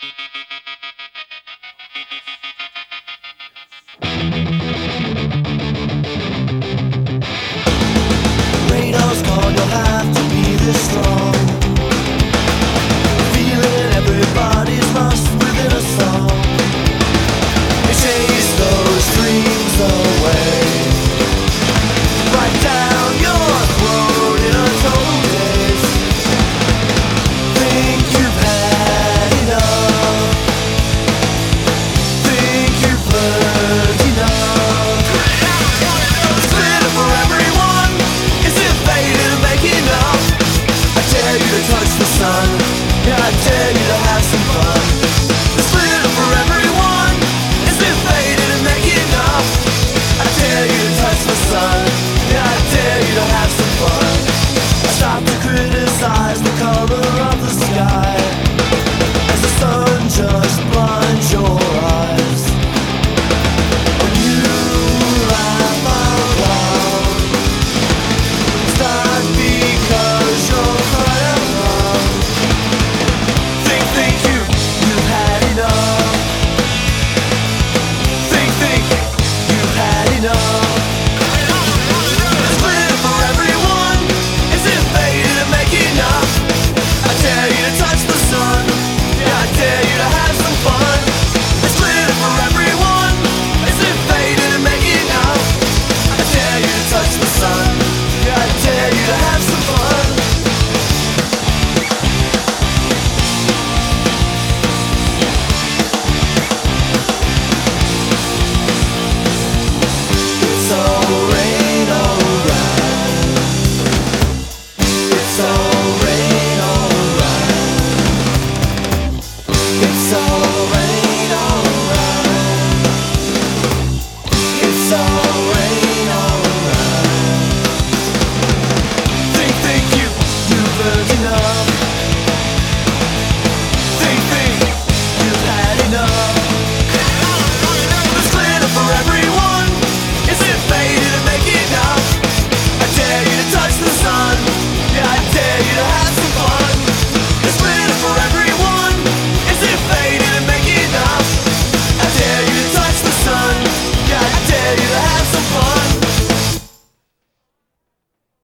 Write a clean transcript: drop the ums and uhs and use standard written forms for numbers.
Radar's gone, you'll have to be this strong. Feeling everybody's lost within a song. You chase those dreams away, right down your throat in a total daze. Think you've had enough, think you've learned enough. It's glitter for everyone, is it faded and making up? I dare you to touch the sun, yeah, I dare you to have some fun. It's glitter for everyone, is it faded and making up? I dare you to touch the sun, yeah, I dare you to have some fun. Stop to criticize the color of the sky as the sun just blinds your eyes.